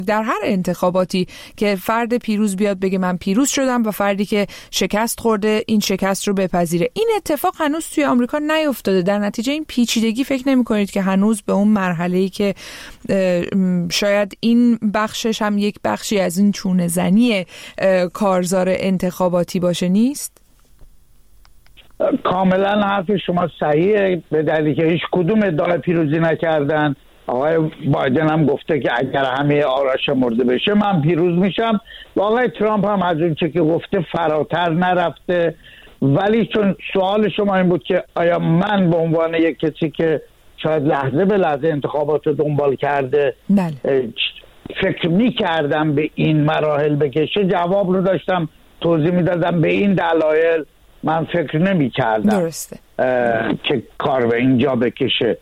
در هر انتخاباتی که فرد پیروز بیاد بگه من پیروز شدم و فردی که شکست خورده این شکست رو بپذیره. این اتفاق هنوز توی آمریکا نیفتاده. در نتیجه این پیچیدگی فکر نمی کنید که هنوز به اون مرحله‌ای که شاید این بخشش هم یک بخشی از این چونه زنی کارزار انتخاباتی باشه نیست؟ کاملا حرف شما صحیحه، به دلیلی که هیچ کدوم ادعای پیروزی نکردن. آقای بایدن هم گفته که اگر همه آرا شمرده بشه من پیروز میشم و آقای ترامپ هم از اون چه که گفته فراتر نرفته. ولی چون سوال شما این بود که آیا من به عنوان یک کسی که شاید لحظه به لحظه انتخابات رو دنبال کرده فکر میکردم به این مراحل بکشه، جواب رو داشتم توضیح میدادم. به این دلایل من فکر نمی کردم که کار به اینجا بکشه.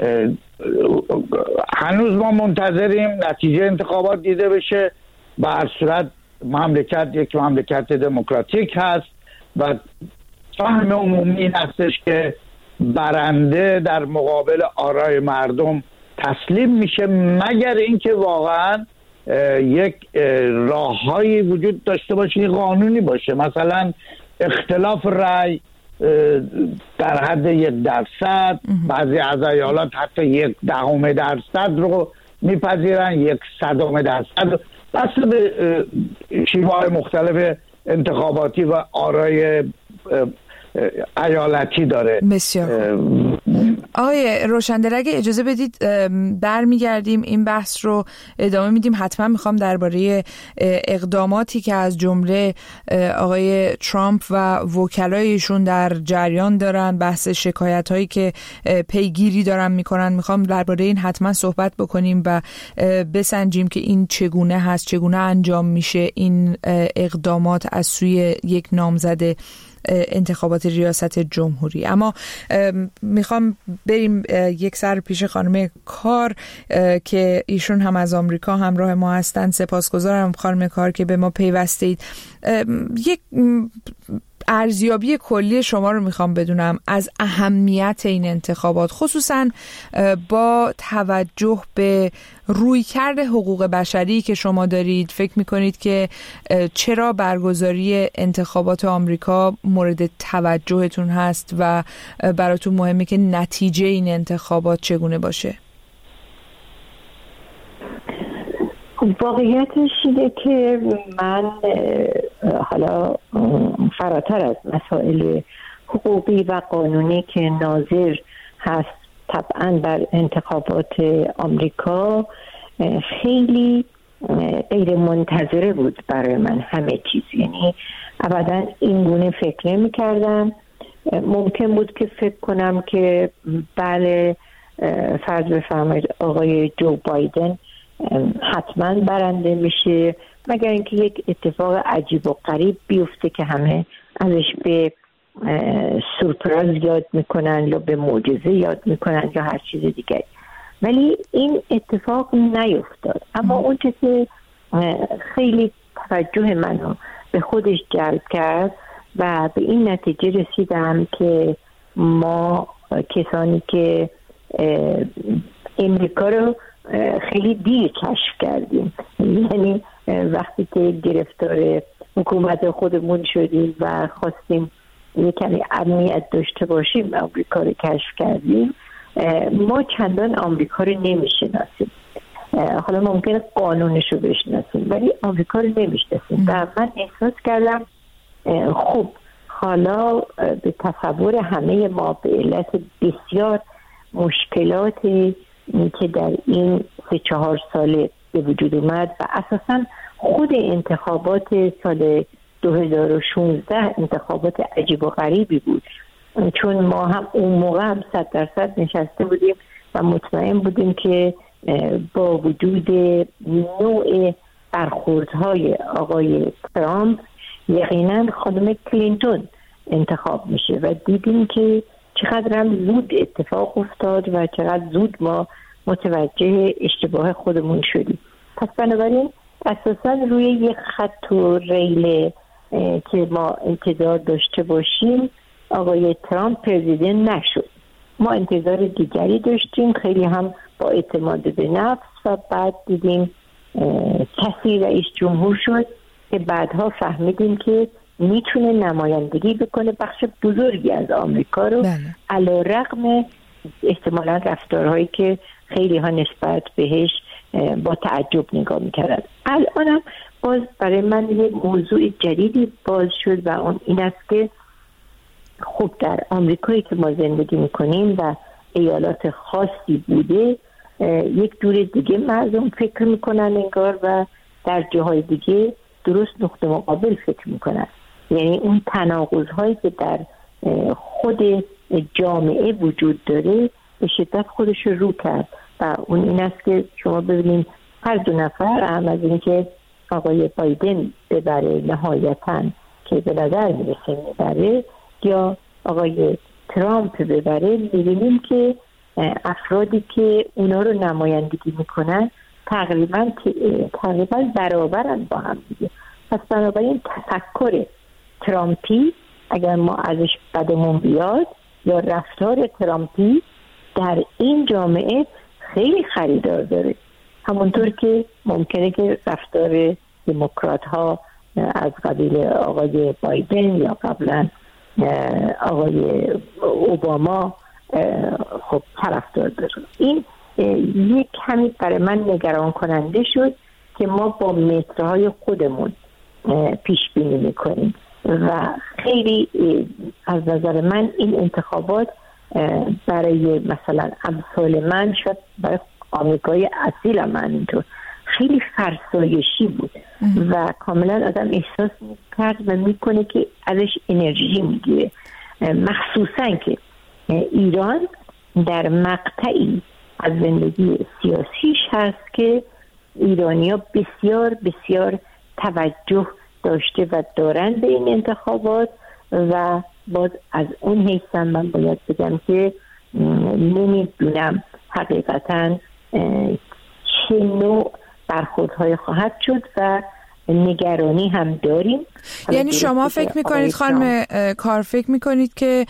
هنوز ما منتظریم نتیجه انتخابات دیده بشه. به هر صورت مملکت یک مملکت دموکراتیک هست و فهم عمومی این هستش که برنده در مقابل آرای مردم تسلیم میشه، مگر اینکه واقعا یک راههایی وجود داشته باشه که قانونی باشه. مثلا اختلاف رأی در حد 1%، بعضی از ایالات حتی 0.1% رو میپذیرن، 0.01%، بسته به شیوه‌های مختلف انتخاباتی و آرای ایالتی داره. بسیار آقای روشندل، اگه اجازه بدید برمیگردیم این بحث رو ادامه میدیم. حتما میخوام درباره اقداماتی که از جمله آقای ترامپ و وکلایشون در جریان دارن، بحث شکایت هایی که پیگیری دارن میکنن، میخوام درباره این حتما صحبت بکنیم و بسنجیم که این چگونه هست، چگونه انجام میشه این اقدامات از سوی یک نامزد انتخابات ریاست جمهوری. اما میخوام بریم یک سر پیش خانم کار که ایشون هم از آمریکا همراه ما هستن. سپاسگزارم خانم کار که به ما پیوستید. یک ارزیابی کلی شما رو میخوام بدونم از اهمیت این انتخابات، خصوصا با توجه به رویکرد حقوق بشری که شما دارید. فکر میکنید که چرا برگزاری انتخابات آمریکا مورد توجهتون هست و براتون مهمه که نتیجه این انتخابات چگونه باشه؟ واقعیتش اینه که من حالا فراتر از مسائل حقوقی و قانونی که ناظر هست طبعا بر انتخابات آمریکا، خیلی غیر منتظره بود برای من همه چیز. یعنی ابدا این گونه فکر نمی کردم. ممکن بود که فکر کنم که بله فرض بفرمایید آقای جو بایدن حتما برنده میشه، مگر اینکه یک اتفاق عجیب و غریب بیفته که همه ازش به سورپرایز یاد میکنن یا به معجزه یاد میکنن یا هر چیز دیگه. ولی این اتفاق نیفتاد. اما اون که خیلی توجه منو به خودش جلب کرد و به این نتیجه رسیدم که ما کسانی که امریکا رو خیلی دیر کشف کردیم، یعنی وقتی که گرفتار حکومت خودمون شدیم و خواستیم یه کمی امنیت داشته باشیم آمریکا رو کشف کردیم، ما چندان آمریکا رو نمیشناسیم. حالا ممکنه قانونش رو بشناسیم ولی آمریکا رو نمیشناسیم و من احساس کردم خب حالا به تصور همه ما به علت بسیار مشکلاتی که در این 3-4 ساله به وجود اومد و اساساً خود انتخابات سال 2016 انتخابات عجیب و غریبی بود، چون ما هم اون موقع هم 100% نشسته بودیم و مطمئن بودیم که با وجود نوع برخوردهای آقای ترامپ یقینا خانم کلینتون انتخاب میشه و دیدیم که چقدر هم زود اتفاق افتاد و چقدر زود ما متوجه اشتباه خودمون شدیم. پس بنابراین اساساً روی یک خط و ریل که ما انتظار داشته باشیم آقای ترامپ پرزیدنت نشد. ما انتظار دیگری داشتیم، خیلی هم با اعتماد به نفس، و بعد دیدیم کسی رئیس جمهور شد که بعدها فهمیدیم که میتونه نمایندگی بکنه بخش بزرگی از آمریکا رو، علی‌رغم احتمالاً رفتارهایی که خیلی ها نسبت بهش با تعجب نگاه میکردن. الانم باز برای من یه موضوع جدیدی باز شد و اون این است که خب در آمریکایی که ما زندگی میکنیم و ایالات خاصی بوده، یک دور دیگه مردم فکر میکنن انگار و در جاهای دیگه درست نقطه مقابل فکر میکنن. یعنی اون تناقض‌هایی که در خود جامعه وجود داره به شدت خودش رو کرد و اون این است که شما ببینید هر دو نفر هم از این که آقای بایدن ببره نهایتاً که به نظر میرسه میبره یا آقای ترامپ ببره، میبینیم که افرادی که اونا رو نمایندگی میکنن تقریبا برابرن با هم دیگه. پس بنابراین تفکر ترامپی اگر ما ازش بدمون بیاد یا رفتار ترامپی در این جامعه خیلی خریدار داره، همونطور که ممکنه که رفتار دموکرات ها از قبیل آقای بایدن یا قبلا آقای اوباما خب طرفدار داره. این یک کمی برای من نگران کننده شد که ما با مترهای خودمون پیش بینی میکنیم و خیلی از نظر من این انتخابات برای مثلا امثال من، شاید برای آمریکای اصیل من اینطور خیلی فرسایشی بود و کاملا آدم احساس میکرد و میکنه که ازش انرژی میگیره، مخصوصا که ایران در مقطعی از زندگی سیاسیش هست که ایرانی‌ها بسیار بسیار توجه داشته و دارن به این انتخابات و باز از اون حیث من باید بگم که نمیدونم حقیقتاً چه نوع برخوردهای خواهد شد و نگرانی هم داریم. یعنی شما فکر میکنید خانم کار فکر میکنید که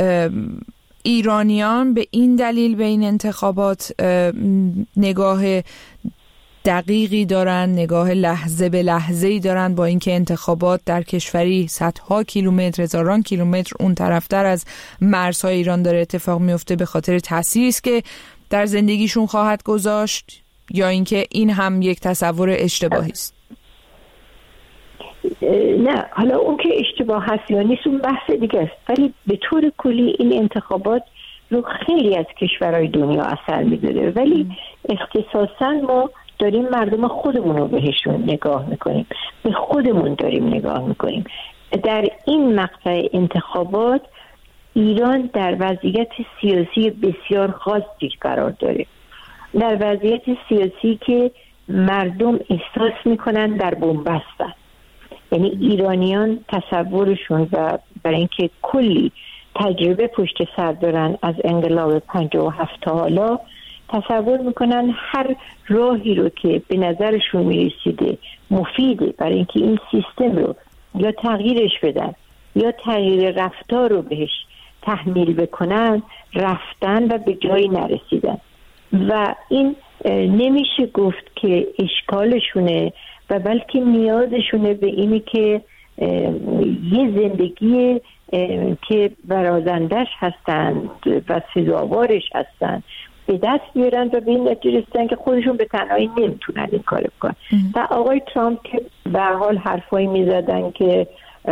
ایرانیان به این دلیل به این انتخابات نگاه دقیقی دارن، نگاه لحظه به لحظه‌ای دارن، با اینکه انتخابات در کشوری صدها کیلومتر، هزاران کیلومتر اون طرفتر از مرزهای ایران داره اتفاق میفته، به خاطر تأثیری است که در زندگیشون خواهد گذاشت، یا اینکه این هم یک تصور اشتباهی است؟ نه، حالا اون که اشتباه هست یا نیست اون بحث دیگه است، ولی به طور کلی این انتخابات رو خیلی از کشورهای دنیا اثر می‌ذاره، ولی اختصاصاً ما داریم مردم خودمون رو بهشون نگاه میکنیم، به خودمون داریم نگاه میکنیم. در این مقطع انتخابات ایران در وضعیت سیاسی بسیار خاصی قرار داره، در وضعیت سیاسی که مردم احساس میکنن در بن‌بستن. یعنی ایرانیان تصورشون و برای اینکه کلی تجربه پشت سر دارن از انقلاب 57 تا حالا، تصور میکنن هر راهی رو که به نظرشون میرسیده مفیده برای اینکه این سیستم رو یا تغییرش بدن یا تغییر رفتار رو بهش تحمیل بکنن رفتن و به جایی نرسیدن و این نمیشه گفت که اشکالشونه و بلکه نیازشونه به اینی که یه زندگی که برازندش هستند و سزاوارش هستند به دست بیارن و به این نتیجه رسیدن که خودشون به تنهایی نمیتونن این کار بکنن. و آقای ترامپ که به هر حال حرفایی میزدن که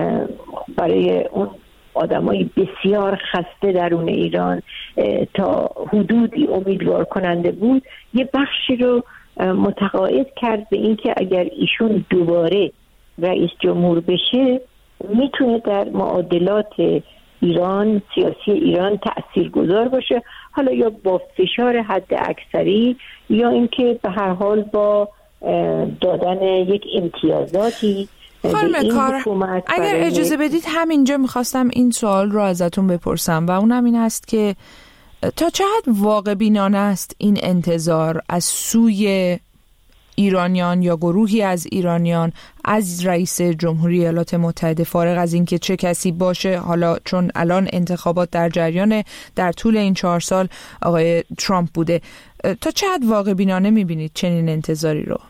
برای اون آدمای بسیار خسته درون ایران تا حدودی امیدوار کننده بود، یه بخشی رو متقاعد کرد به این که اگر ایشون دوباره رئیس جمهور بشه میتونه در معادلات ایران، سیاسی ایران تأثیرگذار باشه، حالا یا با فشار حد اکثری یا اینکه به هر حال با دادن یک امتیازاتی. خانم کار، اگر اجازه بدید همینجا میخواستم این سوال رو ازتون بپرسم و اونم این هست که تا چه حد واقع بینانه است این انتظار از سوی ایرانیان یا گروهی از ایرانیان از رئیس جمهوری ایالات متحده، فارغ از اینکه چه کسی باشه، حالا چون الان انتخابات در جریان، در طول این 4 سال آقای ترامپ بوده، تا چه حد واقع بینانه میبینید چنین انتظاری رو؟